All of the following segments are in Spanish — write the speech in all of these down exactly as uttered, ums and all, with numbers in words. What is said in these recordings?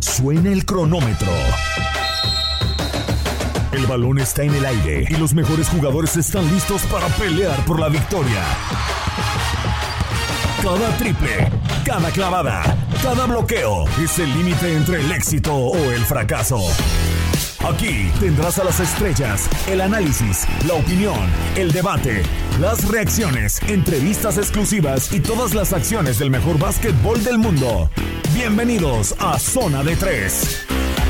Suena el cronómetro. El balón está en el aire y los mejores jugadores están listos para pelear por la victoria. Cada triple, cada clavada, cada bloqueo es el límite entre el éxito o el fracaso. Aquí tendrás a las estrellas, el análisis, la opinión, el debate, las reacciones, entrevistas exclusivas y todas las acciones del mejor básquetbol del mundo. Bienvenidos a Zona de Tres.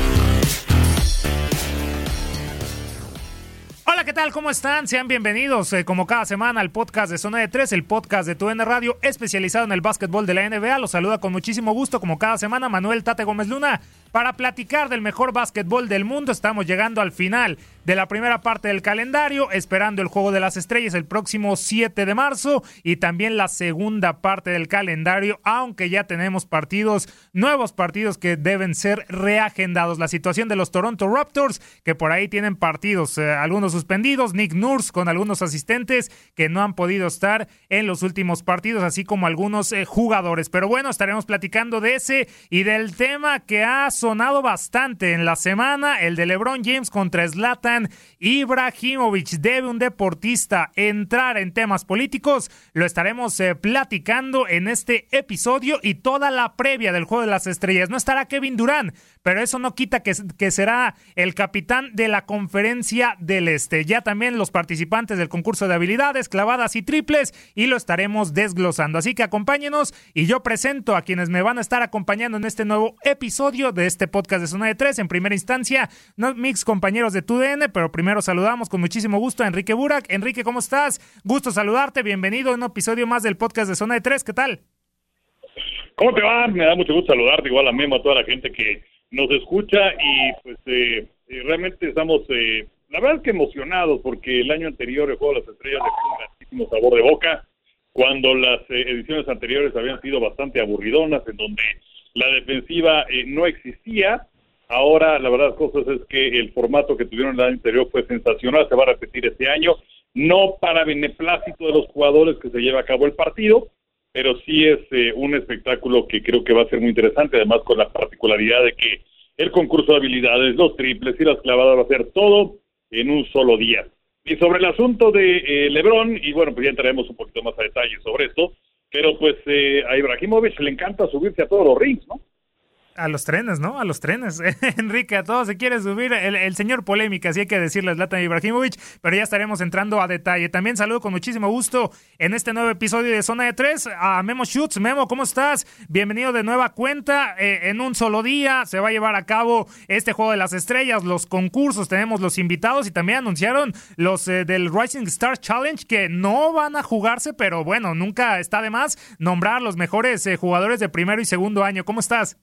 Hola, ¿qué tal? ¿Cómo están? Sean bienvenidos, eh, como cada semana, al podcast de Zona de Tres, el podcast de TUDN Radio, especializado en el básquetbol de la N B A. Los saluda con muchísimo gusto, como cada semana, Manuel Tate Gómez Luna, para platicar del mejor básquetbol del mundo. Estamos llegando al final de la primera parte del calendario, esperando el Juego de las Estrellas el próximo siete de marzo y también la segunda parte del calendario, aunque ya tenemos partidos, nuevos partidos que deben ser reagendados. La situación de los Toronto Raptors, que por ahí tienen partidos, eh, algunos suspendidos, Nick Nurse con algunos asistentes que no han podido estar en los últimos partidos, así como algunos eh, jugadores. Pero bueno, estaremos platicando de ese y del tema que ha sonado bastante en la semana, el de LeBron James contra Zlatan Ibrahimovic. ¿Debe un deportista entrar en temas políticos? Lo estaremos eh, platicando en este episodio y toda la previa del Juego de las Estrellas. No estará Kevin Durant, pero eso no quita que, que será el capitán de la Conferencia del Este. Ya también los participantes del concurso de habilidades, clavadas y triples, y lo estaremos desglosando. Así que acompáñenos y yo presento a quienes me van a estar acompañando en este nuevo episodio de este podcast de Zona de Tres. En primera instancia, no, mis compañeros de TUDN, pero primero saludamos con muchísimo gusto a Enrique Burak. Enrique, ¿cómo estás? Gusto saludarte, bienvenido a un episodio más del podcast de Zona de Tres. ¿Qué tal? ¿Cómo te va? Me da mucho gusto saludarte, igual a Memo, a toda la gente que nos escucha y pues eh, eh, realmente estamos, eh, la verdad es que emocionados porque el año anterior el Juego de las Estrellas dejó un grandísimo sabor de boca, cuando las eh, ediciones anteriores habían sido bastante aburridonas, en donde la defensiva eh, no existía. Ahora la verdad de las cosas es que el formato que tuvieron el año anterior fue sensacional, se va a repetir este año, no para beneplácito de los jugadores que se lleva a cabo el partido, pero sí es eh, un espectáculo que creo que va a ser muy interesante, además con la particularidad de que el concurso de habilidades, los triples y las clavadas va a ser todo en un solo día. Y sobre el asunto de eh, LeBron, y bueno, pues ya entraremos un poquito más a detalle sobre esto, pero pues eh, a Ibrahimovic le encanta subirse a todos los rings, ¿no? A los trenes, ¿no? A los trenes. Enrique, a todos se quiere subir el, el señor polémica, así hay que decirle a Zlatan Ibrahimovic, pero ya estaremos entrando a detalle. También saludo con muchísimo gusto en este nuevo episodio de Zona de Tres a Memo Schutz. Memo, ¿cómo estás? Bienvenido de nueva cuenta. Eh, en un solo día se va a llevar a cabo este Juego de las Estrellas, los concursos, tenemos los invitados y también anunciaron los eh, del Rising Star Challenge que no van a jugarse, pero bueno, nunca está de más nombrar los mejores eh, jugadores de primero y segundo año. ¿Cómo estás?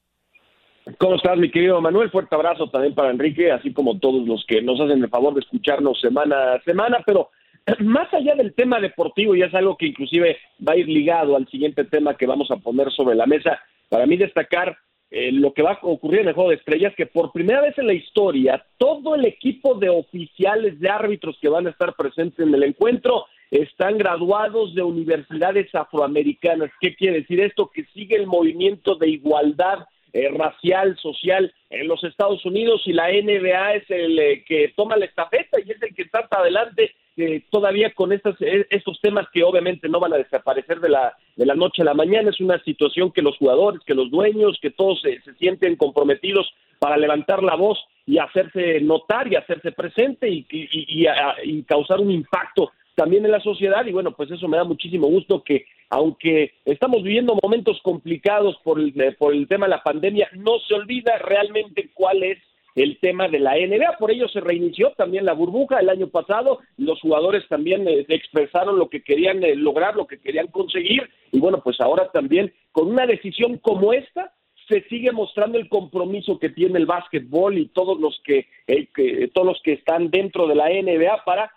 ¿Cómo estás, mi querido Manuel? Fuerte abrazo también para Enrique, así como todos los que nos hacen el favor de escucharnos semana a semana, pero más allá del tema deportivo, y es algo que inclusive va a ir ligado al siguiente tema que vamos a poner sobre la mesa, para mí destacar eh, lo que va a ocurrir en el Juego de Estrellas, que por primera vez en la historia, todo el equipo de oficiales, de árbitros que van a estar presentes en el encuentro, están graduados de universidades afroamericanas. ¿Qué quiere decir esto? Que sigue el movimiento de igualdad Eh, racial, social en los Estados Unidos, y la N B A es el eh, que toma la estafeta y es el que está adelante eh, todavía con estas, eh, estos temas que obviamente no van a desaparecer de la, de la noche a la mañana. Es una situación que los jugadores, que los dueños, que todos se, se sienten comprometidos para levantar la voz y hacerse notar y hacerse presente y, y, y, a, y causar un impacto también en la sociedad. Y bueno, pues eso me da muchísimo gusto que, aunque estamos viviendo momentos complicados por el, por el tema de la pandemia, no se olvida realmente cuál es el tema de la N B A. Por ello se reinició también la burbuja el año pasado, los jugadores también eh, expresaron lo que querían eh, lograr, lo que querían conseguir, y bueno, pues ahora también con una decisión como esta, se sigue mostrando el compromiso que tiene el básquetbol y todos los que, eh, que todos los que están dentro de la N B A para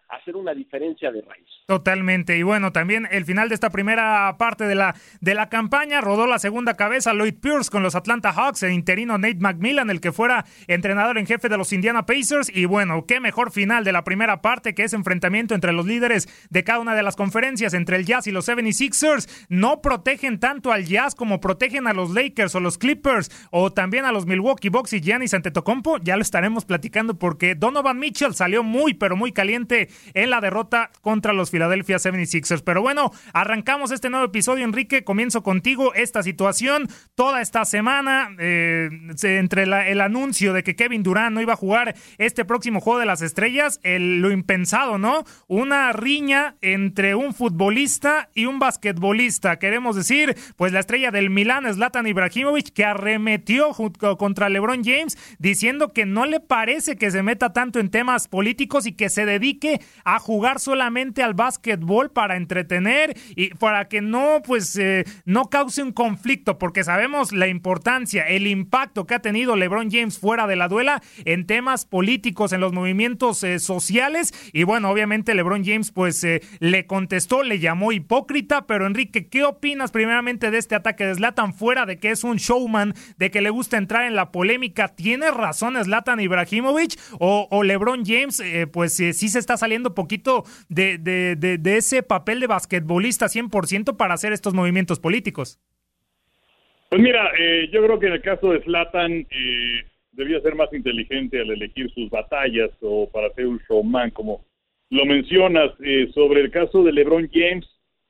hacer una diferencia de raíz. Totalmente, y bueno, también el final de esta primera parte de la, de la campaña, rodó la segunda cabeza Lloyd Pierce con los Atlanta Hawks, el interino Nate McMillan, el que fuera entrenador en jefe de los Indiana Pacers, y bueno, qué mejor final de la primera parte que ese enfrentamiento entre los líderes de cada una de las conferencias, entre el Jazz y los setenta y seis ers. No protegen tanto al Jazz como protegen a los Lakers o los Clippers, o también a los Milwaukee Bucks y Giannis Antetokounmpo. Ya lo estaremos platicando porque Donovan Mitchell salió muy pero muy caliente en la derrota contra los Philadelphia setenta y seis ers. Pero bueno, arrancamos este nuevo episodio, Enrique. Comienzo contigo. Esta situación toda esta semana, eh, entre la, el anuncio de que Kevin Durant no iba a jugar este próximo Juego de las Estrellas, el, lo impensado, ¿no? Una riña entre un futbolista y un basquetbolista. Queremos decir, pues la estrella del Milán, Zlatan Ibrahimovic, que arremetió junto contra LeBron James, diciendo que no le parece que se meta tanto en temas políticos y que se dedique a jugar solamente al básquetbol para entretener y para que no, pues, eh, no cause un conflicto, porque sabemos la importancia, el impacto que ha tenido LeBron James fuera de la duela en temas políticos, en los movimientos eh, sociales, y bueno, obviamente LeBron James, pues, eh, le contestó, le llamó hipócrita. Pero Enrique, ¿qué opinas primeramente de este ataque de Zlatan, fuera de que es un showman, de que le gusta entrar en la polémica? ¿Tiene razón Zlatan Ibrahimovic o, o LeBron James, eh, pues eh, sí se está saliendo poquito de, de, de, de ese papel de basquetbolista cien por ciento para hacer estos movimientos políticos? Pues mira, eh, yo creo que en el caso de Zlatan eh, debía ser más inteligente al elegir sus batallas o para ser un showman, como lo mencionas. Eh, sobre el caso de LeBron James,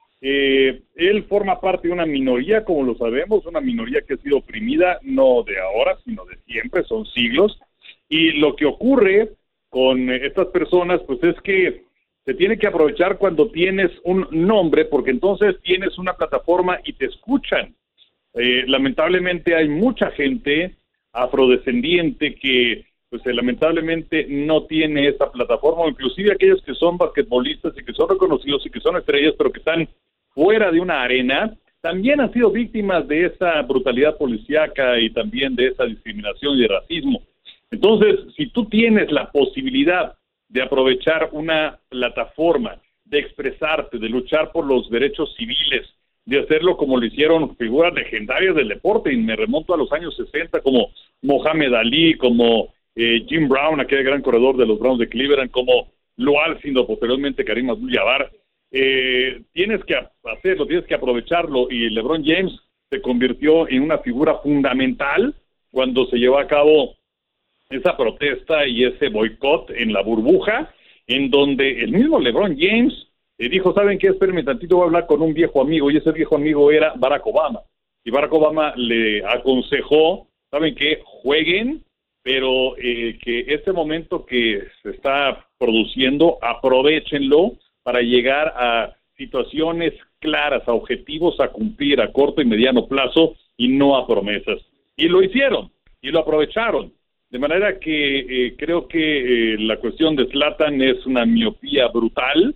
eh, él forma parte de una minoría, como lo sabemos, una minoría que ha sido oprimida no de ahora, sino de siempre, son siglos, y lo que ocurre con estas personas, pues es que se tiene que aprovechar cuando tienes un nombre, porque entonces tienes una plataforma y te escuchan. Eh, lamentablemente hay mucha gente afrodescendiente que pues eh, lamentablemente no tiene esa plataforma, inclusive aquellos que son basquetbolistas y que son reconocidos y que son estrellas, pero que están fuera de una arena, también han sido víctimas de esa brutalidad policíaca y también de esa discriminación y de racismo. Entonces, si tú tienes la posibilidad de aprovechar una plataforma, de expresarte, de luchar por los derechos civiles, de hacerlo como lo hicieron figuras legendarias del deporte, y me remonto a los años sesenta, como Mohamed Ali, como eh, Jim Brown, aquel gran corredor de los Browns de Cleveland, como Lou Alcindor, posteriormente Karim Abdul-Jabbar, eh, tienes que hacerlo, tienes que aprovecharlo, y LeBron James se convirtió en una figura fundamental cuando se llevó a cabo esa protesta y ese boicot en la burbuja, en donde el mismo LeBron James eh, dijo, ¿saben qué? Espérenme tantito, voy a hablar con un viejo amigo, y ese viejo amigo era Barack Obama, y Barack Obama le aconsejó, ¿saben qué? Jueguen, pero eh, que este momento que se está produciendo, aprovéchenlo para llegar a situaciones claras, a objetivos a cumplir a corto y mediano plazo, y no a promesas. Y lo hicieron, y lo aprovecharon. De manera que eh, creo que eh, la cuestión de Zlatan es una miopía brutal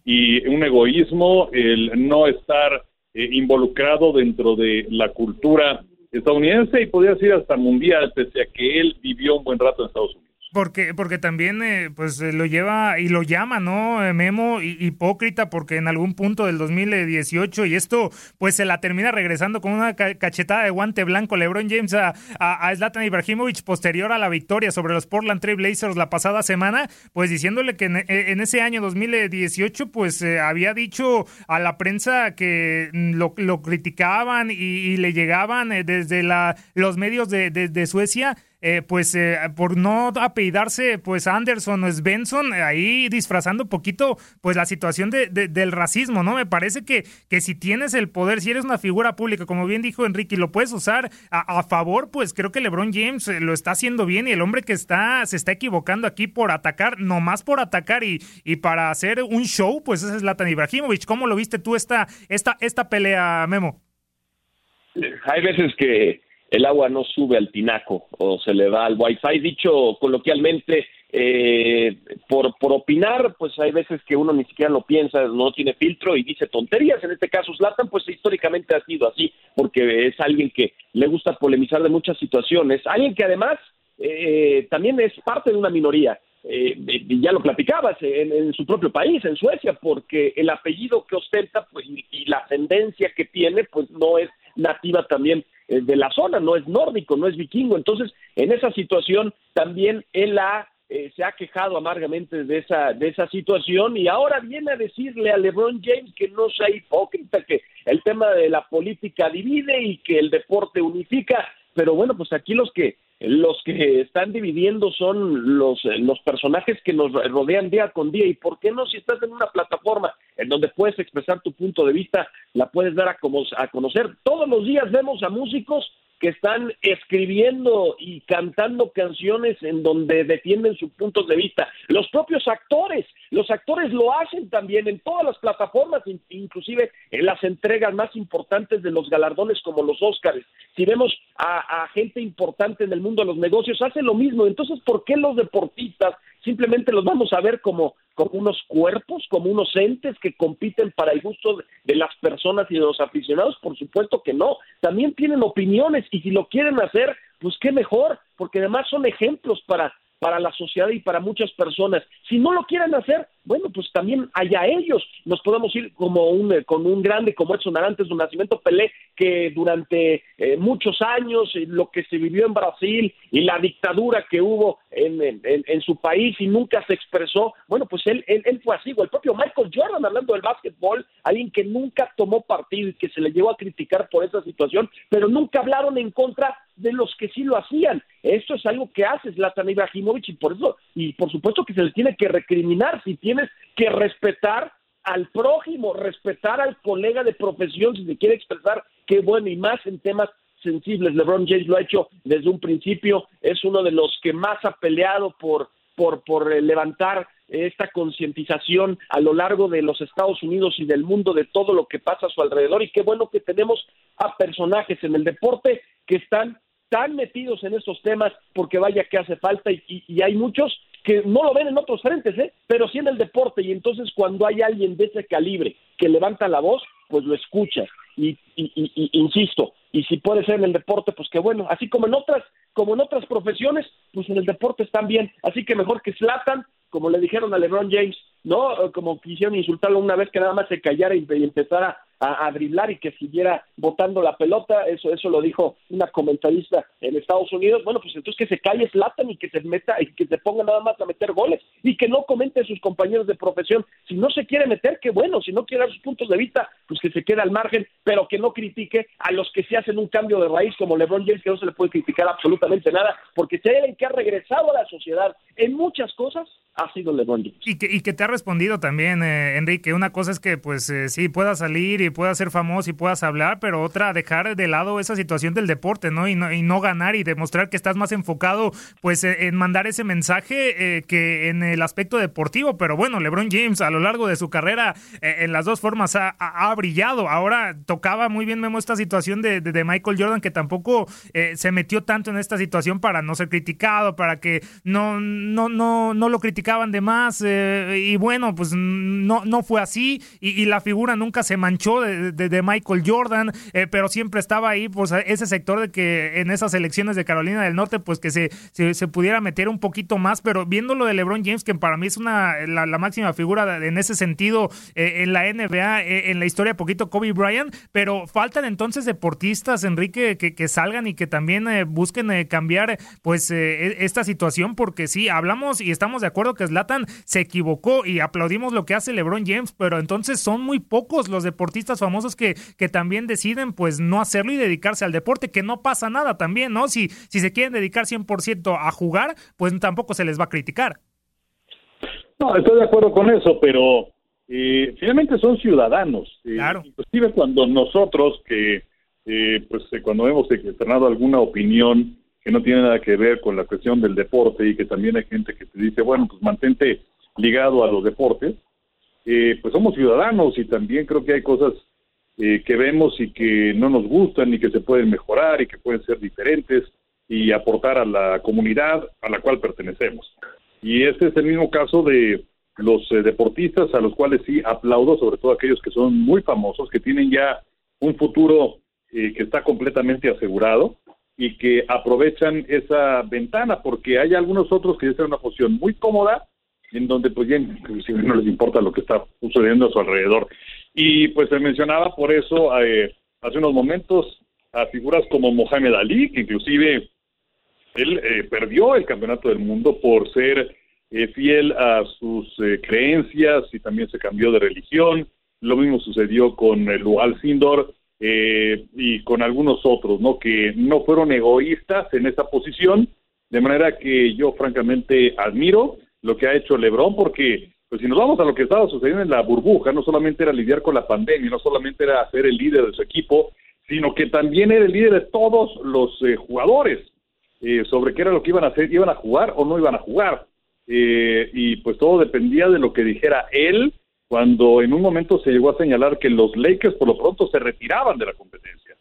y un egoísmo, el no estar eh, involucrado dentro de la cultura estadounidense y podría decir hasta mundial, pese a que él vivió un buen rato en Estados Unidos. Porque, porque también eh, pues eh, lo lleva y lo llama, ¿no? Eh, Memo, y, hipócrita, porque en algún punto del dos mil dieciocho, y esto pues se la termina regresando con una ca- cachetada de guante blanco LeBron James a, a, a Zlatan Ibrahimovic posterior a la victoria sobre los Portland Trail Blazers la pasada semana, pues diciéndole que en, en ese año dos mil dieciocho pues eh, había dicho a la prensa que lo, lo criticaban y, y le llegaban eh, desde la, los medios de, de, de Suecia, Eh, pues eh, por no apellidarse pues Anderson o Svensson, eh, ahí disfrazando un poquito pues la situación de, de, del racismo, ¿no? Me parece que, que si tienes el poder, si eres una figura pública, como bien dijo Enrique, y lo puedes usar a, a favor, pues creo que LeBron James eh, lo está haciendo bien, y el hombre que está se está equivocando aquí por atacar, nomás por atacar y, y para hacer un show, pues ese es Zlatan Ibrahimovic. ¿Cómo lo viste tú esta, esta, esta pelea, Memo? Hay veces que el agua no sube al tinaco o se le va al wifi, dicho coloquialmente, eh, por, por opinar, pues hay veces que uno ni siquiera lo piensa, no tiene filtro y dice tonterías. En este caso Zlatan, pues históricamente ha sido así, porque es alguien que le gusta polemizar de muchas situaciones, alguien que además eh, también es parte de una minoría, eh, ya lo platicabas, en, en su propio país, en Suecia, porque el apellido que ostenta pues, y, y la ascendencia que tiene, pues no es nativa también eh, de la zona, no es nórdico, no es vikingo. Entonces, en esa situación también él ha Eh, se ha quejado amargamente de esa de esa situación y ahora viene a decirle a LeBron James que no sea hipócrita, que el tema de la política divide y que el deporte unifica, pero bueno, pues aquí los que los que están dividiendo son los los personajes que nos rodean día con día. Y por qué no, si estás en una plataforma en donde puedes expresar tu punto de vista, la puedes dar a, como, a conocer. Todos los días vemos a músicos que están escribiendo y cantando canciones en donde defienden sus puntos de vista. Los propios actores, los actores lo hacen también en todas las plataformas, inclusive en las entregas más importantes de los galardones como los Óscares. Si vemos a, a gente importante en el mundo de los negocios, hace lo mismo. Entonces, ¿por qué los deportistas simplemente los vamos a ver como, como unos cuerpos, como unos entes que compiten para el gusto de, de las personas y de los aficionados? Por supuesto que no. También tienen opiniones y si lo quieren hacer, pues qué mejor, porque además son ejemplos para, para la sociedad y para muchas personas. Si no lo quieren hacer, bueno, pues también allá ellos. Nos podemos ir como un con un grande como Edson Arantes do Nascimento Pelé, que durante eh, muchos años, eh, lo que se vivió en Brasil y la dictadura que hubo en, en, en su país y nunca se expresó, bueno, pues él, él, él fue así. O el propio Michael Jordan, hablando del básquetbol, alguien que nunca tomó partido y que se le llegó a criticar por esa situación, pero nunca hablaron en contra de los que sí lo hacían. Esto es algo que hace Zlatan Ibrahimovic y por eso, y por supuesto que se le tiene que recriminar. Si tienes que respetar al prójimo, respetar al colega de profesión, si se quiere expresar, qué bueno, y más en temas sensibles. LeBron James lo ha hecho desde un principio, es uno de los que más ha peleado por, por, por levantar esta concientización a lo largo de los Estados Unidos y del mundo de todo lo que pasa a su alrededor, y qué bueno que tenemos a personajes en el deporte que están tan metidos en estos temas, porque vaya que hace falta, y, y, y hay muchos que no lo ven en otros frentes, ¿eh? Pero sí en el deporte, y entonces cuando hay alguien de ese calibre que levanta la voz, pues lo escucha, y, y, y, y insisto, y si puede ser en el deporte, pues qué bueno, así como en otras, como en otras profesiones, pues en el deporte están bien, así que mejor que Zlatan, como le dijeron a LeBron James, no, como quisieron insultarlo una vez, que nada más se callara y, y empezara a, a driblar y que siguiera botando la pelota. Eso eso lo dijo una comentarista en Estados Unidos. Bueno, pues entonces que se calle Zlatan y que se meta y que se ponga nada más a meter goles y que no comente a sus compañeros de profesión. Si no se quiere meter, qué bueno. Si no quiere dar sus puntos de vista, pues que se quede al margen, pero que no critique a los que se hacen un cambio de raíz como LeBron James, que no se le puede criticar absolutamente nada, porque si hay alguien que ha regresado a la sociedad en muchas cosas, ha sido LeBron James. Y que, y que te ha respondido también, eh, Enrique. Una cosa es que, pues, eh, sí, puedas salir y puedas ser famoso y puedas hablar, pero otra, dejar de lado esa situación del deporte, ¿no? Y no, y no ganar y demostrar que estás más enfocado, pues, eh, en mandar ese mensaje eh, que en el aspecto deportivo. Pero bueno, LeBron James, a lo largo de su carrera, eh, en las dos formas ha, ha, ha brillado. Ahora tocaba muy bien, Memo, esta situación de, de, de Michael Jordan, que tampoco eh, se metió tanto en esta situación para no ser criticado, para que no, no, no, no lo criticaban de más, eh, y bueno, pues no, no fue así, y, y la figura nunca se manchó de, de, de Michael Jordan, eh, pero siempre estaba ahí, pues ese sector de que en esas elecciones de Carolina del Norte, pues que se, se, se pudiera meter un poquito más. Pero viendo lo de LeBron James, que para mí es una la, la máxima figura en ese sentido eh, en la N B A, eh, en la historia poquito Kobe Bryant, pero faltan entonces deportistas, Enrique, que, que salgan y que también eh, busquen eh, cambiar pues eh, esta situación, porque sí, hablamos y estamos de acuerdo que Zlatan se equivocó y aplaudimos lo que hace LeBron James, pero entonces son muy pocos los deportistas famosos que, que también deciden pues no hacerlo y dedicarse al deporte, que no pasa nada también, ¿no? Si, si se quieren dedicar cien por ciento a jugar, pues tampoco se les va a criticar. No, estoy de acuerdo con eso, pero eh, finalmente son ciudadanos. Eh, claro. Inclusive cuando nosotros, que eh, pues eh, cuando hemos externado alguna opinión que no tiene nada que ver con la cuestión del deporte, y que también hay gente que te dice, bueno, pues mantente ligado a los deportes, eh, pues somos ciudadanos, y también creo que hay cosas eh, que vemos y que no nos gustan y que se pueden mejorar y que pueden ser diferentes y aportar a la comunidad a la cual pertenecemos. Y este es el mismo caso de los eh, deportistas, a los cuales sí aplaudo, sobre todo aquellos que son muy famosos, que tienen ya un futuro eh, que está completamente asegurado, y que aprovechan esa ventana, porque hay algunos otros que ya están en una posición muy cómoda, en donde pues ya inclusive no les importa lo que está sucediendo a su alrededor. Y pues se mencionaba por eso eh, hace unos momentos a figuras como Mohamed Ali, que inclusive él eh, perdió el campeonato del mundo por ser eh, fiel a sus eh, creencias y también se cambió de religión. Lo mismo sucedió con eh, Lual Sindor, Eh, y con algunos otros, ¿no? Que no fueron egoístas en esa posición, de manera que yo francamente admiro lo que ha hecho LeBron, porque pues si nos vamos a lo que estaba sucediendo en la burbuja, no solamente era lidiar con la pandemia, no solamente era ser el líder de su equipo, sino que también era el líder de todos los eh, jugadores, eh, sobre qué era lo que iban a hacer, iban a jugar o no iban a jugar, eh, y pues todo dependía de lo que dijera él, cuando en un momento se llegó a señalar que los Lakers por lo pronto se retiraban de la competencia.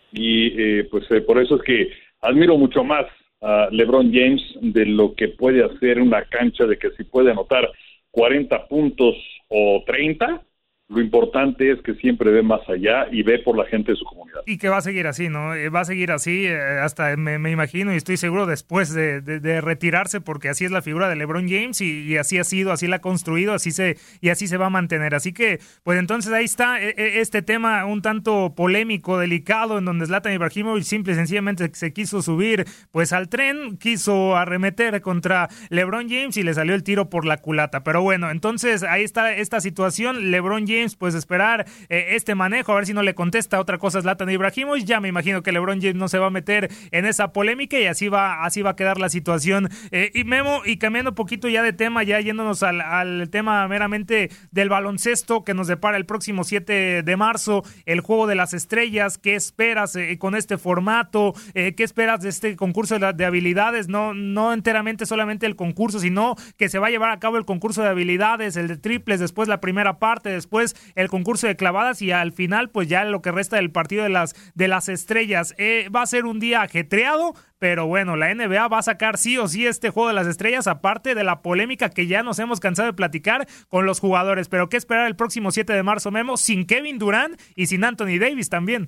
Y eh, pues eh, por eso es que admiro mucho más a LeBron James de lo que puede hacer en una cancha, de que si puede anotar cuarenta puntos o treinta, lo importante es que siempre ve más allá y ve por la gente de su comunidad. Y que va a seguir así, ¿no? Va a seguir así eh, hasta, me, me imagino, y estoy seguro, después de, de, de retirarse, porque así es la figura de LeBron James y, y así ha sido, así la ha construido, así se y así se va a mantener. Así que, pues entonces ahí está eh, este tema un tanto polémico, delicado, en donde Zlatan Ibrahimovic simple y sencillamente se quiso subir pues al tren, quiso arremeter contra LeBron James y le salió el tiro por la culata. Pero bueno, entonces ahí está esta situación. LeBron James James, pues esperar eh, este manejo, a ver si no le contesta otra cosa Zlatan Ibrahimovic. Ya me imagino que LeBron James no se va a meter en esa polémica y así va así va a quedar la situación. Eh, y Memo, y cambiando un poquito ya de tema, ya yéndonos al, al tema meramente del baloncesto que nos depara el próximo siete de marzo, el Juego de las Estrellas. ¿Qué esperas eh, con este formato? Eh, ¿Qué esperas de este concurso de, de habilidades? No, no enteramente solamente el concurso, sino que se va a llevar a cabo el concurso de habilidades, el de triples, después la primera parte, después el concurso de clavadas y al final pues ya lo que resta del partido de las, de las estrellas. Eh, va a ser un día ajetreado, pero bueno, la N B A va a sacar sí o sí este Juego de las Estrellas, aparte de la polémica que ya nos hemos cansado de platicar con los jugadores. Pero ¿qué esperar el próximo siete de marzo, Memo? Sin Kevin Durant y sin Anthony Davis también.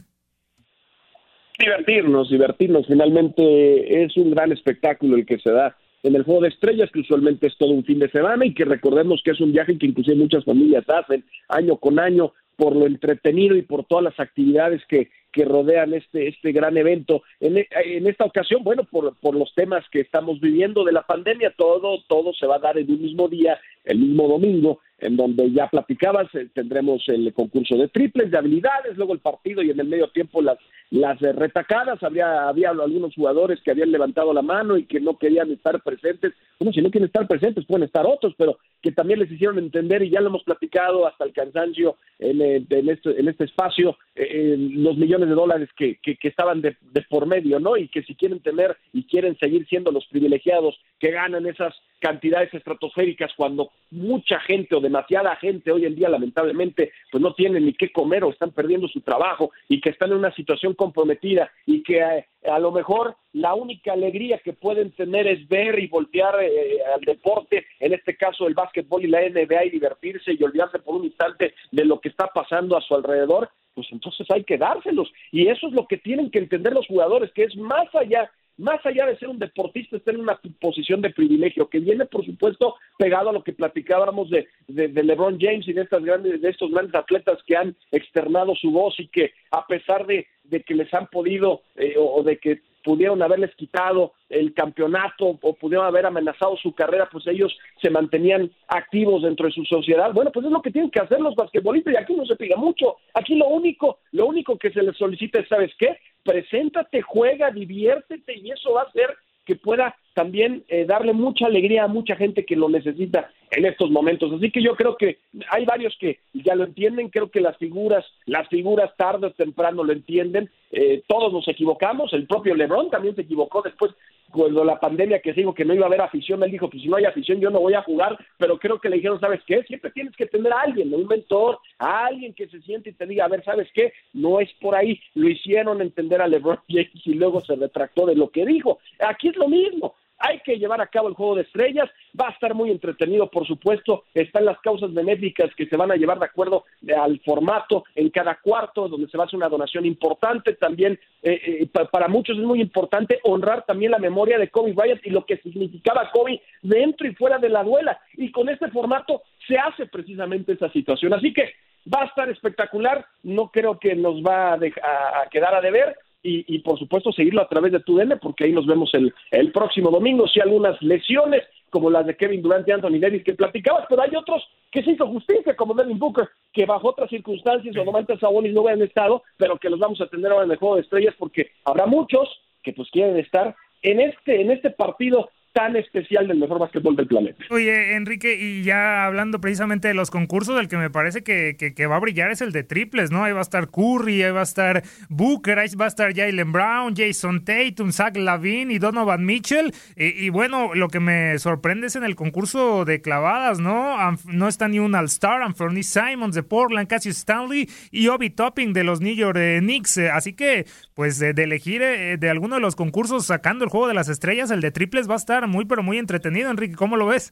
Divertirnos, divertirnos. Finalmente es un gran espectáculo el que se da en el Juego de Estrellas, que usualmente es todo un fin de semana, y que recordemos que es un viaje que inclusive muchas familias hacen año con año por lo entretenido y por todas las actividades que, que rodean este, este gran evento. En, en esta ocasión, bueno, por, por los temas que estamos viviendo de la pandemia, todo, todo se va a dar en un mismo día, el mismo domingo, en donde ya platicabas, eh, tendremos el concurso de triples, de habilidades, luego el partido y en el medio tiempo las, las eh, retacadas. Había, había algunos jugadores que habían levantado la mano y que no querían estar presentes. Bueno, si no quieren estar presentes, pueden estar otros, pero que también les hicieron entender, y ya lo hemos platicado hasta el cansancio en, en, este, en este espacio, eh, los millones de dólares que, que, que estaban de, de por medio, ¿no? Y que si quieren tener y quieren seguir siendo los privilegiados que ganan esas cantidades estratosféricas cuando mucha gente o demasiada gente hoy en día lamentablemente pues no tienen ni qué comer o están perdiendo su trabajo y que están en una situación comprometida y que eh, a lo mejor la única alegría que pueden tener es ver y voltear eh, al deporte, en este caso el básquetbol y la N B A, y divertirse y olvidarse por un instante de lo que está pasando a su alrededor, pues entonces hay que dárselos, y eso es lo que tienen que entender los jugadores, que es más allá más allá de ser un deportista, está en una posición de privilegio, que viene, por supuesto, pegado a lo que platicábamos de, de, de LeBron James y de estas grandes, de estos grandes atletas que han externado su voz y que, a pesar de, de que les han podido, eh, o de que pudieron haberles quitado el campeonato o pudieron haber amenazado su carrera, pues ellos se mantenían activos dentro de su sociedad. Bueno, pues es lo que tienen que hacer los basquetbolistas, y aquí no se pide mucho. Aquí lo único, lo único que se les solicita es, ¿sabes qué? Preséntate, juega, diviértete, y eso va a hacer que pueda también eh, darle mucha alegría a mucha gente que lo necesita en estos momentos. Así que yo creo que hay varios que ya lo entienden, creo que las figuras, las figuras tarde o temprano lo entienden. Eh, todos nos equivocamos, el propio LeBron también se equivocó después cuando la pandemia, que se dijo que no iba a haber afición. Él dijo, pues si no hay afición yo no voy a jugar, pero creo que le dijeron, ¿sabes qué? Siempre tienes que tener a alguien, un mentor, a alguien que se siente y te diga, a ver, ¿sabes qué? No es por ahí. Lo hicieron entender a LeBron James y luego se retractó de lo que dijo. Aquí es lo mismo. Hay que llevar a cabo el Juego de Estrellas. Va a estar muy entretenido, por supuesto. Están las causas benéficas que se van a llevar de acuerdo al formato en cada cuarto, donde se va a hacer una donación importante. También eh, eh, pa- para muchos es muy importante honrar también la memoria de Kobe Bryant y lo que significaba Kobe dentro y fuera de la duela. Y con este formato se hace precisamente esa situación. Así que va a estar espectacular. No creo que nos va a, dejar, a quedar a deber. Y, y por supuesto seguirlo a través de tu D N, porque ahí nos vemos el, el próximo domingo. Sí, algunas lesiones, como las de Kevin Durant y Anthony Davis que platicabas, pero hay otros que se hizo justicia, como Devin Booker, que bajo otras circunstancias o Domantas Sabonis no hubieran estado, pero que los vamos a tener ahora en el Juego de Estrellas, porque habrá muchos que pues quieren estar en este, en este partido tan especial del mejor básquetbol del planeta. Oye, Enrique, y ya hablando precisamente de los concursos, el que me parece que, que, que va a brillar es el de triples, ¿no? Ahí va a estar Curry, ahí va a estar Booker, ahí va a estar Jaylen Brown, Jason Tatum, Zach LaVine y Donovan Mitchell. Y, y bueno, lo que me sorprende es en el concurso de clavadas, ¿no? No está ni un All-Star, Anthony Simons de Portland, Cassius Stanley y Obi Toppin de los New York Knicks. Así que, pues, de, de elegir de alguno de los concursos sacando el Juego de las Estrellas, el de triples va a estar muy, pero muy entretenido. Enrique, ¿cómo lo ves?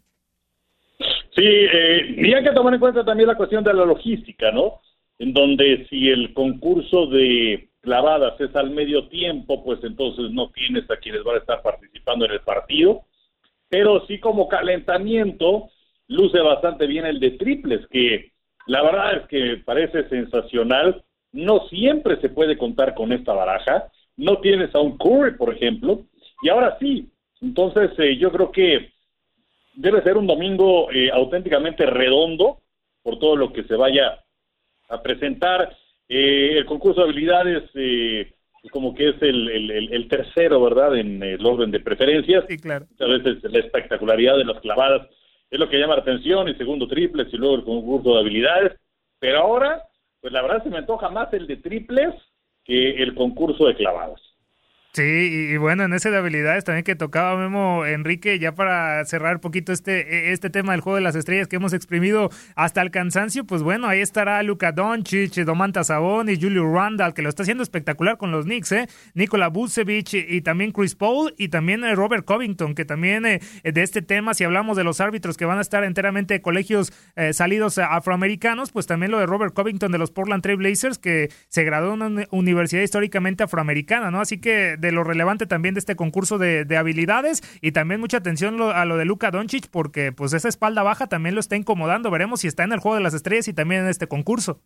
Sí, eh, y hay que tomar en cuenta también la cuestión de la logística, ¿no? En donde si el concurso de clavadas es al medio tiempo, pues entonces no tienes a quienes van a estar participando en el partido, pero sí como calentamiento luce bastante bien el de triples, que la verdad es que parece sensacional. No siempre se puede contar con esta baraja, no tienes a un Curry, por ejemplo, y ahora sí. Entonces, eh, yo creo que debe ser un domingo eh, auténticamente redondo por todo lo que se vaya a presentar. Eh, el concurso de habilidades, eh, como que es el, el, el tercero, ¿verdad?, en el orden de preferencias. Sí, claro. Muchas veces la espectacularidad de las clavadas es lo que llama la atención, y segundo triples, y luego el concurso de habilidades. Pero ahora, pues la verdad se me antoja más el de triples que el concurso de clavadas. Sí, y, y bueno, en ese de habilidades también que tocaba Memo, Enrique, ya para cerrar un poquito este, este tema del Juego de las Estrellas que hemos exprimido hasta el cansancio, pues bueno, ahí estará Luka Doncic, Domantas Sabonis, Julius Randle, que lo está haciendo espectacular con los Knicks, ¿eh? Nikola Vucevic y, y también Chris Paul, y también eh, Robert Covington, que también eh, de este tema, si hablamos de los árbitros que van a estar enteramente de colegios eh, salidos afroamericanos, pues también lo de Robert Covington de los Portland Trail Blazers, que se graduó en una universidad históricamente afroamericana, ¿no? Así que de lo relevante también de este concurso de, de habilidades, y también mucha atención lo, a lo de Luka Doncic, porque pues esa espalda baja también lo está incomodando. Veremos si está en el Juego de las Estrellas y también en este concurso.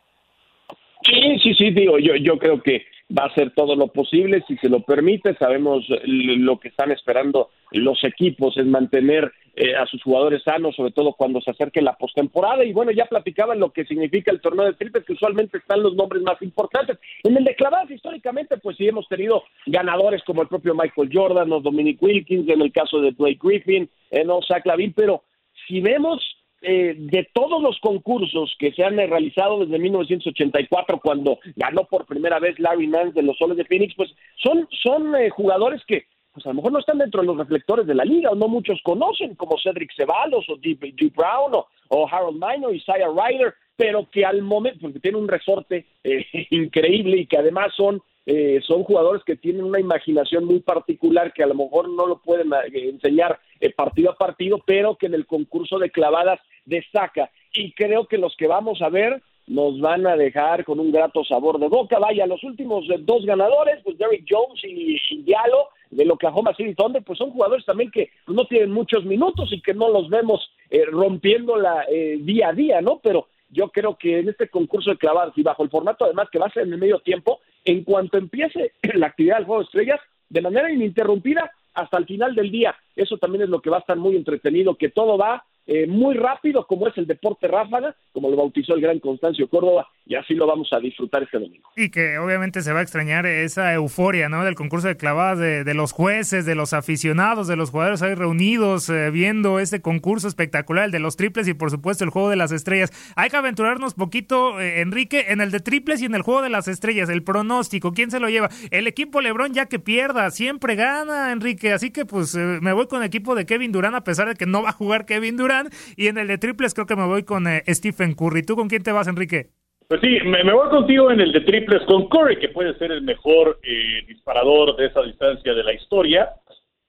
Sí, sí, sí, digo, yo, yo creo que va a hacer todo lo posible, si se lo permite. Sabemos lo que están esperando los equipos, es mantener eh, a sus jugadores sanos, sobre todo cuando se acerque la postemporada. Y bueno, ya platicaban lo que significa el torneo de triples, que usualmente están los nombres más importantes. En el de clavadas, históricamente, pues sí hemos tenido ganadores como el propio Michael Jordan o Dominic Wilkins, en el caso de Blake Griffin, eh, no Zach LaVine, pero si vemos Eh, de todos los concursos que se han realizado desde mil novecientos ochenta y cuatro, cuando ganó por primera vez Larry Nance de los Soles de Phoenix, pues son, son eh, jugadores que pues a lo mejor no están dentro de los reflectores de la liga, o no muchos conocen, como Cedric Ceballos o D. Brown o, o Harold Miner, Isaiah Ryder, pero que al momento, porque tiene un resorte eh, increíble, y que además son Eh, son jugadores que tienen una imaginación muy particular, que a lo mejor no lo pueden eh, enseñar eh, partido a partido, pero que en el concurso de clavadas destaca. Y creo que los que vamos a ver nos van a dejar con un grato sabor de boca. Vaya, los últimos eh, dos ganadores, pues Derrick Jones y, y Diallo, del Oklahoma City Thunder, pues son jugadores también que pues, no tienen muchos minutos y que no los vemos eh, rompiéndola eh, día a día, ¿no? Pero yo creo que en este concurso de clavadas, y bajo el formato además que va a ser en el medio tiempo, en cuanto empiece la actividad del Juego de Estrellas, de manera ininterrumpida hasta el final del día, eso también es lo que va a estar muy entretenido, que todo va eh, muy rápido, como es el deporte ráfaga, como lo bautizó el gran Constancio Córdoba, y así lo vamos a disfrutar este domingo. Y que obviamente se va a extrañar esa euforia, ¿no?, del concurso de clavadas, de, de los jueces, de los aficionados, de los jugadores ahí reunidos, eh, viendo este concurso espectacular, el de los triples y por supuesto el Juego de las Estrellas. Hay que aventurarnos poquito, eh, Enrique, en el de triples y en el Juego de las Estrellas, el pronóstico, ¿quién se lo lleva? El equipo LeBron, ya que pierda, siempre gana, Enrique, así que pues eh, me voy con el equipo de Kevin Durant, a pesar de que no va a jugar Kevin Durant, y en el de triples creo que me voy con eh, Stephen Curry. ¿Tú con quién te vas, Enrique? Pues sí, me, me voy contigo en el de triples con Curry, que puede ser el mejor eh, disparador de esa distancia de la historia.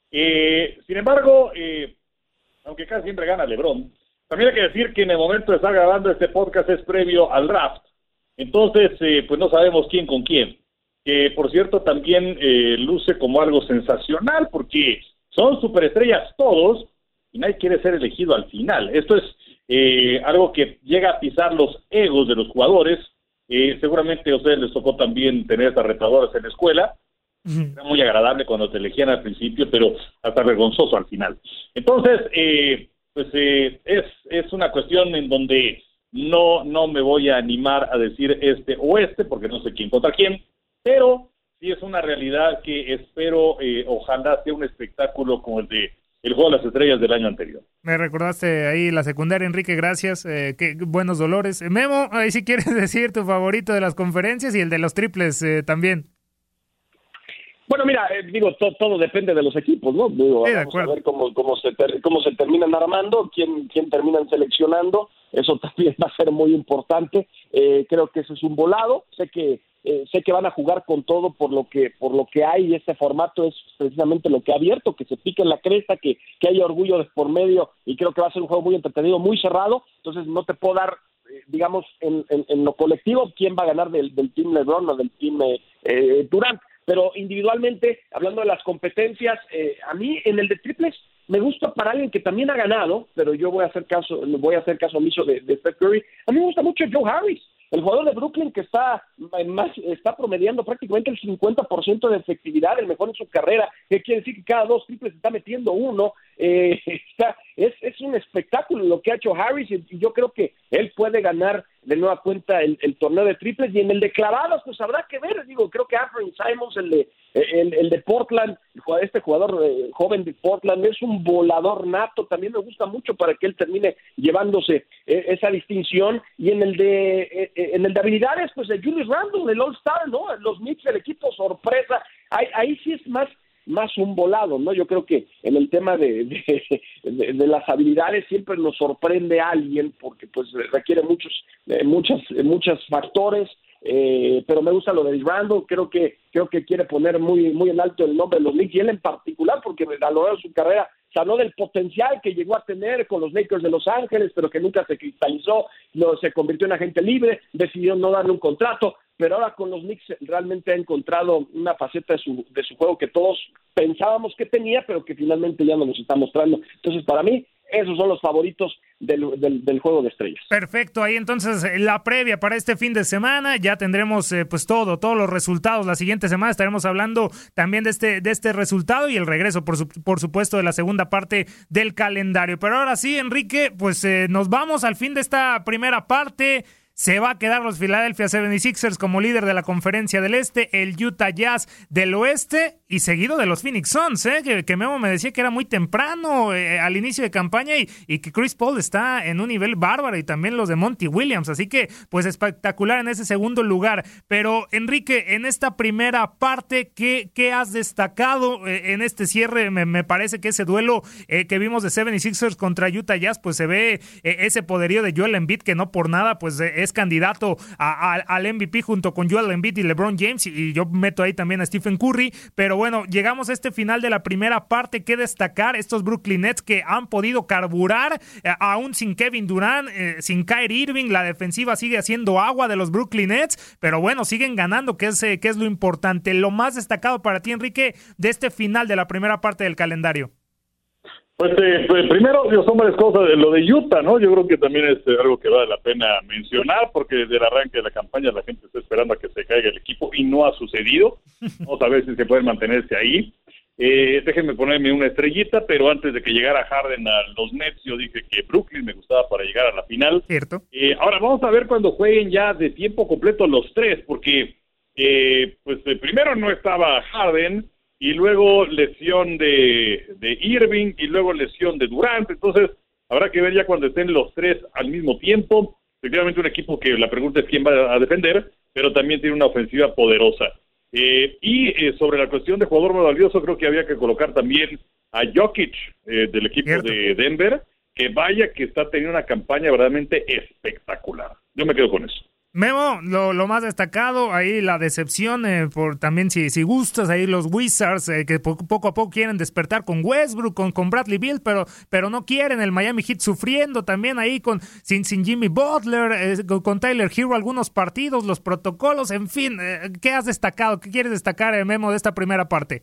Eh, sin embargo, eh, aunque casi siempre gana LeBron, también hay que decir que en el momento de estar grabando este podcast es previo al draft. Entonces, eh, pues no sabemos quién con quién. Que, por cierto, también eh, luce como algo sensacional porque son superestrellas todos y nadie quiere ser elegido al final. Esto es eh, algo que llega a pisar los egos de los jugadores. Eh, seguramente a ustedes les tocó también tener estas retadoras en la escuela. Uh-huh. Era muy agradable cuando te elegían al principio, pero hasta vergonzoso al final. Entonces, eh, pues eh, es, es una cuestión en donde no, no me voy a animar a decir este o este, porque no sé quién contra quién, pero sí es una realidad que espero, eh, ojalá sea un espectáculo como el de el Juego de las Estrellas del año anterior. Me recordaste ahí la secundaria, Enrique, gracias, eh, qué buenos dolores. Memo, ahí sí quieres decir tu favorito de las conferencias y el de los triples eh, también. Bueno, mira, eh, digo, to, todo depende de los equipos, ¿no? Digo, sí, vamos a ver cómo, cómo, se ter, cómo se terminan armando, quién, quién terminan seleccionando, eso también va a ser muy importante. Eh, creo que ese es un volado, sé que eh, sé que van a jugar con todo por lo que por lo que hay, y este formato es precisamente lo que ha abierto, que se pique en la cresta, que, que haya orgullo de por medio, y creo que va a ser un juego muy entretenido, muy cerrado. Entonces no te puedo dar, eh, digamos, en, en, en lo colectivo, quién va a ganar del, del team LeBron o del team eh, eh, Durant. Pero individualmente, hablando de las competencias, eh, a mí en el de triples me gusta para alguien que también ha ganado, pero yo voy a hacer caso, voy a hacer caso omiso de, de Steph Curry. A mí me gusta mucho Joe Harris, el jugador de Brooklyn que está más, está promediando prácticamente el cincuenta por ciento de efectividad, el mejor en su carrera, que quiere decir que cada dos triples está metiendo uno. Eh, está, es, es un espectáculo lo que ha hecho Harris, y, y yo creo que él puede ganar de nueva cuenta el, el torneo de triples. Y en el de clavados, pues habrá que ver. Digo, creo que Anthony Simons, el de el, el de Portland, este jugador eh, joven de Portland, es un volador nato. También me gusta mucho para que él termine llevándose eh, esa distinción. Y en el de eh, en el de habilidades, pues de Julius Randle, el All-Star, ¿no? Los Knicks, el equipo sorpresa. Ahí, ahí sí es más más un volado, ¿no? Yo creo que en el tema de, de, de, de las habilidades siempre nos sorprende a alguien, porque pues requiere muchos eh, muchas muchos factores, eh, pero me gusta lo de Randle. Creo que creo que quiere poner muy muy en alto el nombre de los Knicks, y él en particular, porque a lo largo de su carrera se habló del potencial que llegó a tener con los Lakers de Los Ángeles, pero que nunca se cristalizó, no, se convirtió en agente libre, decidió no darle un contrato, pero ahora con los Knicks realmente ha encontrado una faceta de su, de su juego que todos pensábamos que tenía, pero que finalmente ya no nos está mostrando. Entonces, para mí, esos son los favoritos del, del, del Juego de Estrellas. Perfecto, ahí entonces la previa para este fin de semana, ya tendremos eh, pues todo, todos los resultados. La siguiente semana estaremos hablando también de este, de este resultado y el regreso, por, su, por supuesto, de la segunda parte del calendario. Pero ahora sí, Enrique, pues eh, nos vamos al fin de esta primera parte. Se va a quedar los Philadelphia setenta y seis ers como líder de la Conferencia del Este, el Utah Jazz del Oeste, y seguido de los Phoenix Suns, ¿eh? que, que Memo me decía que era muy temprano eh, al inicio de campaña, y, y que Chris Paul está en un nivel bárbaro, y también los de Monty Williams, así que pues espectacular en ese segundo lugar. Pero Enrique, en esta primera parte, ¿qué, qué has destacado eh, en este cierre? Me, me parece que ese duelo eh, que vimos de setenta y seis ers contra Utah Jazz, pues se ve eh, ese poderío de Joel Embiid, que no por nada pues eh, es candidato a, a, al M V P junto con Joel Embiid y LeBron James, y, y yo meto ahí también a Stephen Curry. Pero bueno, llegamos a este final de la primera parte. ¿Qué destacar? Estos Brooklyn Nets que han podido carburar, eh, aún sin Kevin Durant, eh, sin Kyrie Irving, la defensiva sigue haciendo agua de los Brooklyn Nets, pero bueno, siguen ganando, que es, eh, que es lo importante. Lo más destacado para ti, Enrique, de este final de la primera parte del calendario. Pues, eh, pues primero, yo son varias cosas. Lo de Utah, ¿no? Yo creo que también es eh, algo que vale la pena mencionar, porque desde el arranque de la campaña la gente está esperando a que se caiga el equipo y no ha sucedido. Vamos a ver si se pueden mantenerse ahí. Eh, déjenme ponerme una estrellita, pero antes de que llegara Harden a los Nets, yo dije que Brooklyn me gustaba para llegar a la final. Cierto. Eh, ahora vamos a ver cuando jueguen ya de tiempo completo los tres, porque eh, pues eh, primero no estaba Harden, y luego lesión de, de Irving, y luego lesión de Durant. Entonces habrá que ver ya cuando estén los tres al mismo tiempo. Efectivamente un equipo que la pregunta es quién va a defender, pero también tiene una ofensiva poderosa. Eh, y eh, sobre la cuestión de jugador más valioso, creo que había que colocar también a Jokic eh, del equipo Cierto. de Denver, que vaya que está teniendo una campaña verdaderamente espectacular. Yo me quedo con eso. Memo, lo, lo más destacado, ahí la decepción, eh, por también si, si gustas, ahí los Wizards, eh, que poco, poco a poco quieren despertar con Westbrook, con, con Bradley Beal, pero, pero no quieren, el Miami Heat sufriendo también ahí con sin, sin Jimmy Butler, eh, con, con Tyler Hero algunos partidos, los protocolos, en fin, eh, ¿qué has destacado? ¿Qué quieres destacar, eh, Memo, de esta primera parte?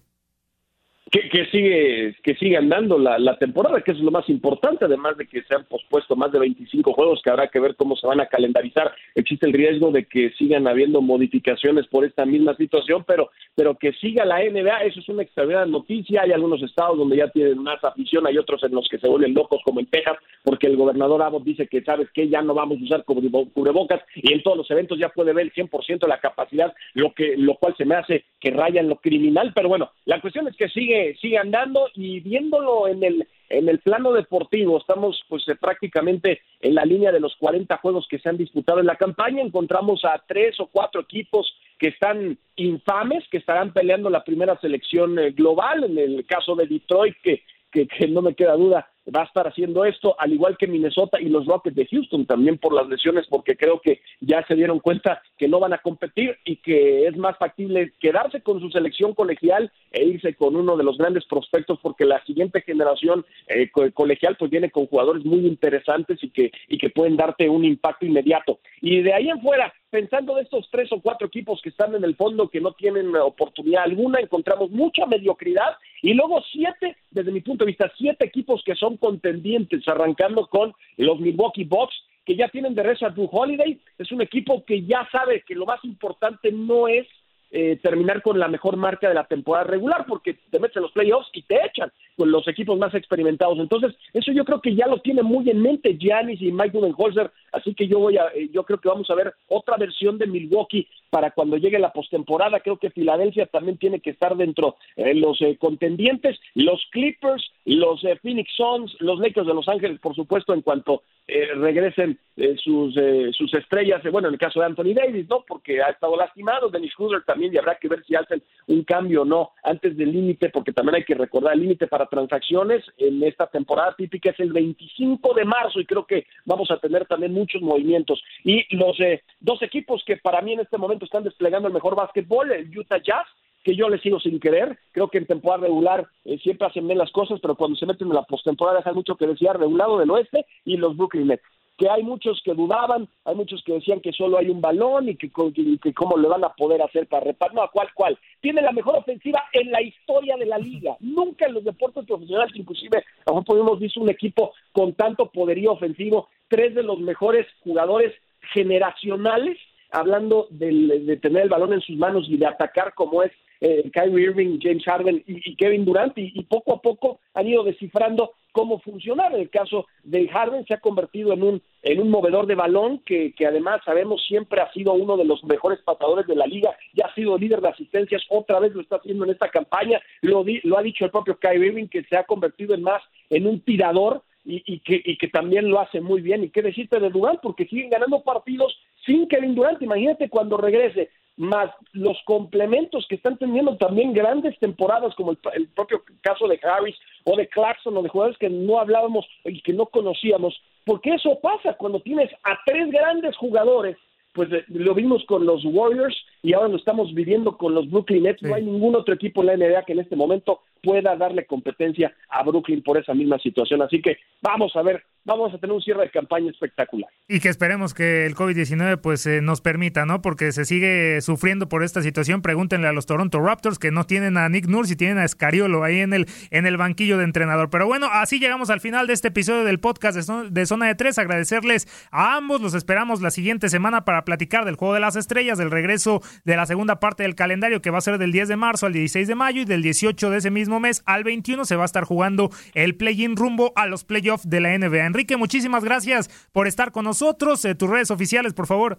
Que, que sigue que sigue andando la, la temporada, que es lo más importante, además de que se han pospuesto más de veinticinco juegos, que habrá que ver cómo se van a calendarizar. Existe el riesgo de que sigan habiendo modificaciones por esta misma situación, pero pero que siga la N B A, eso es una extraordinaria noticia. Hay algunos estados donde ya tienen más afición, hay otros en los que se vuelven locos, como en Texas, porque el gobernador Abbott dice que, ¿sabes qué? Ya no vamos a usar cubrebocas, y en todos los eventos ya puede ver el cien por ciento de la capacidad, lo que lo cual se me hace que raya en lo criminal. Pero bueno, la cuestión es que sigue sigue andando, y viéndolo en el en el plano deportivo, estamos pues eh, prácticamente en la línea de los cuarenta juegos que se han disputado en la campaña. Encontramos a tres o cuatro equipos que están infames, que estarán peleando la primera selección eh, global. En el caso de Detroit, que, que que no me queda duda va a estar haciendo esto, al igual que Minnesota y los Rockets de Houston, también por las lesiones, porque creo que ya se dieron cuenta que no van a competir y que es más factible quedarse con su selección colegial e irse con uno de los grandes prospectos, porque la siguiente generación eh, co- colegial pues viene con jugadores muy interesantes y que y que pueden darte un impacto inmediato. Y de ahí en fuera, pensando de estos tres o cuatro equipos que están en el fondo, que no tienen oportunidad alguna, encontramos mucha mediocridad, y luego siete, desde mi punto de vista, siete equipos que son contendientes, arrancando con los Milwaukee Bucks, que ya tienen de regreso a Drew Holiday. Es un equipo que ya sabe que lo más importante no es eh, terminar con la mejor marca de la temporada regular, porque te metes en los playoffs y te echan con los equipos más experimentados. Entonces, eso yo creo que ya lo tiene muy en mente Giannis y Mike Budenholzer, así que yo voy a, yo creo que vamos a ver otra versión de Milwaukee para cuando llegue la postemporada. Creo que Filadelfia también tiene que estar dentro de eh, los eh, contendientes, los Clippers, los eh, Phoenix Suns, los Lakers de Los Ángeles, por supuesto, en cuanto eh, regresen eh, sus eh, sus estrellas, eh, bueno, en el caso de Anthony Davis, ¿no? Porque ha estado lastimado, Dennis Schroeder también, y habrá que ver si hacen un cambio o no antes del límite, porque también hay que recordar el límite para transacciones en esta temporada típica es el veinticinco de marzo, y creo que vamos a tener también muchos movimientos. Y los eh, dos equipos que para mí en este momento están desplegando el mejor básquetbol, el Utah Jazz, que yo les sigo sin querer. Creo que en temporada regular eh, siempre hacen bien las cosas, pero cuando se meten en la postemporada dejan mucho que desear, de un lado del oeste, y los Brooklyn Nets, que hay muchos que dudaban, hay muchos que decían que solo hay un balón y que, y que cómo le van a poder hacer para reparar. No, ¿cuál, cuál? Tiene la mejor ofensiva en la historia de la liga. Nunca en los deportes profesionales, inclusive, a lo mejor hemos visto un equipo con tanto poderío ofensivo, tres de los mejores jugadores generacionales, hablando de, de tener el balón en sus manos y de atacar, como es eh, Kyrie Irving, James Harden y, y Kevin Durant, y, y poco a poco han ido descifrando cómo funcionar. En el caso de Harden se ha convertido en un en un movedor de balón que, que además sabemos siempre ha sido uno de los mejores pasadores de la liga, ya ha sido líder de asistencias, otra vez lo está haciendo en esta campaña, lo, di, lo ha dicho el propio Kyrie Irving, que se ha convertido en más en un tirador, y, y, que, y que también lo hace muy bien. Y qué decirte de Durant, porque siguen ganando partidos sin Kevin Durant. Imagínate cuando regrese, más los complementos que están teniendo también grandes temporadas, como el, el propio caso de Harris o de Clarkson, o de jugadores que no hablábamos y que no conocíamos, porque eso pasa cuando tienes a tres grandes jugadores. Pues eh, lo vimos con los Warriors y ahora lo estamos viviendo con los Brooklyn Nets. Sí. No hay ningún otro equipo en la N B A que en este momento pueda darle competencia a Brooklyn por esa misma situación. Así que vamos a ver, vamos a tener un cierre de campaña espectacular. Y que esperemos que el COVID diecinueve pues eh, nos permita, ¿no? Porque se sigue sufriendo por esta situación. Pregúntenle a los Toronto Raptors, que no tienen a Nick Nurse y tienen a Scariolo ahí en el en el banquillo de entrenador. Pero bueno, así llegamos al final de este episodio del podcast de, Zona, de Zona de Tres. Agradecerles a ambos. Los esperamos la siguiente semana para platicar del Juego de las Estrellas, del regreso de la segunda parte del calendario, que va a ser del diez de marzo al dieciséis de mayo, y del dieciocho de ese mismo mes al veintiuno se va a estar jugando el play-in rumbo a los playoffs de la N B A. Enrique, muchísimas gracias por estar con nosotros. Eh, tus redes oficiales, por favor.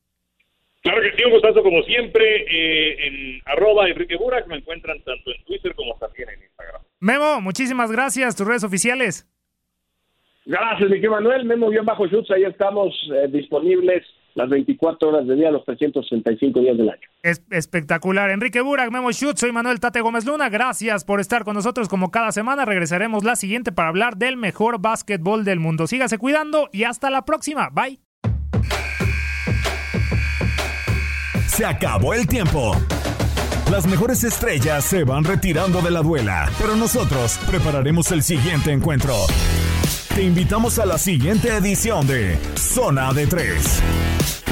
Claro que sí, un gustazo como siempre. Eh, en arroba Enrique Burak me encuentran tanto en Twitter como también en Instagram. Memo, muchísimas gracias. Tus redes oficiales. Gracias, mi querido Manuel. Memo-Schutz, ahí estamos eh, disponibles las veinticuatro horas del día, los trescientos sesenta y cinco días del año. Es espectacular. Enrique Burak, Memo Schutz, soy Manuel Tate Gómez Luna. Gracias por estar con nosotros como cada semana. Regresaremos la siguiente para hablar del mejor básquetbol del mundo. Sígase cuidando y hasta la próxima. Bye. Se acabó el tiempo. Las mejores estrellas se van retirando de la duela, pero nosotros prepararemos el siguiente encuentro. Te invitamos a la siguiente edición de Zona de Tres.